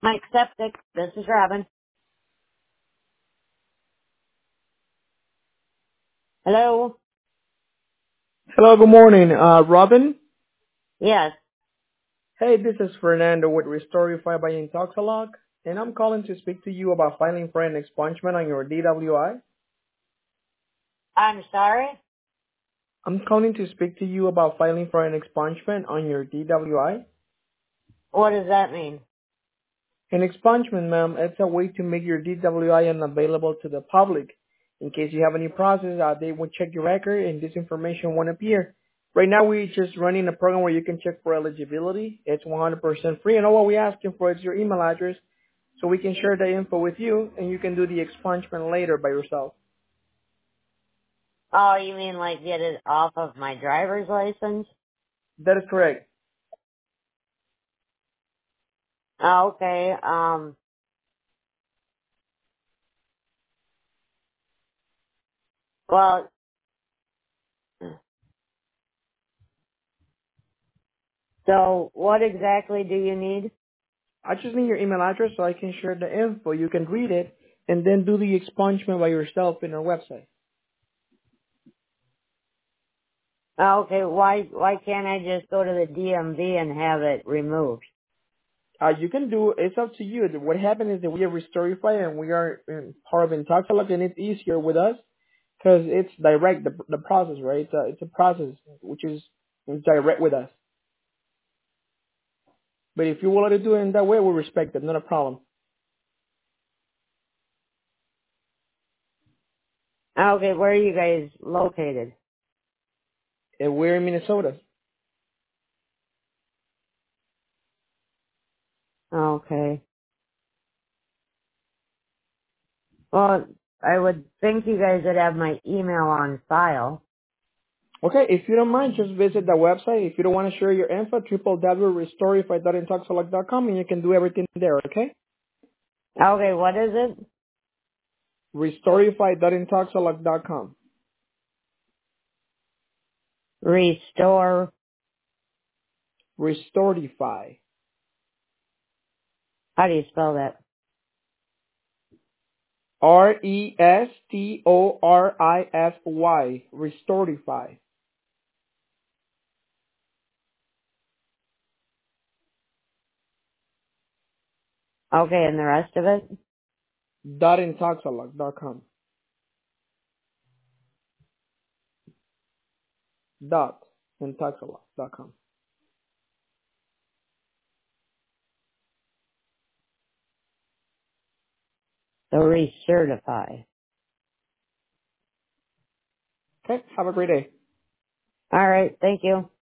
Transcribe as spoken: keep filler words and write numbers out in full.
Mike Septic, this is Robin. Hello? Hello, good morning. Uh, Robin? Yes. Hey, this is Fernando with Restorify by Intoxalog, and I'm calling to speak to you about filing for an expungement on your D W I. I'm sorry? I'm calling to speak to you about filing for an expungement on your D W I. What does that mean? An expungement, ma'am, it's a way to make your D W I unavailable to the public. In case you have any process, uh, they will check your record and this information won't appear. Right now, we're just running a program where you can check for eligibility. It's one hundred percent free, and all what we're asking for is your email address so we can share the info with you, and you can do the expungement later by yourself. Oh, you mean like get it off of my driver's license? That is correct. Oh, okay, um, well, so what exactly do you need? I just need your email address so I can share the info. You can read it and then do the expungement by yourself in our website. Oh, okay, why, why can't I just go to the D M V and have it removed? Uh, you can do, it's up to you. What happened is that we are Restorify and we are in part of Intoxalog, and it's easier with us because it's direct, the, the process, right? It's a, it's a process which is direct with us. But if you want to do it in that way, we respect it, not a problem. Oh, okay, where are you guys located? And we're in Minnesota. Okay. Well, I would think you guys would have my email on file. Okay, if you don't mind, just visit the website. If you don't want to share your info, w w w dot restorify dot intoxalog dot com, and you can do everything there, okay? Okay, what is it? restorify dot intoxalog dot com. Restore. Restorify. How do you spell that? R E S T O R I F Y. Restorify. Okay, and the rest of it? Dot intoxalog dot com. Dot intoxalog dot com. So recertify. Okay, have a great day. All right, thank you.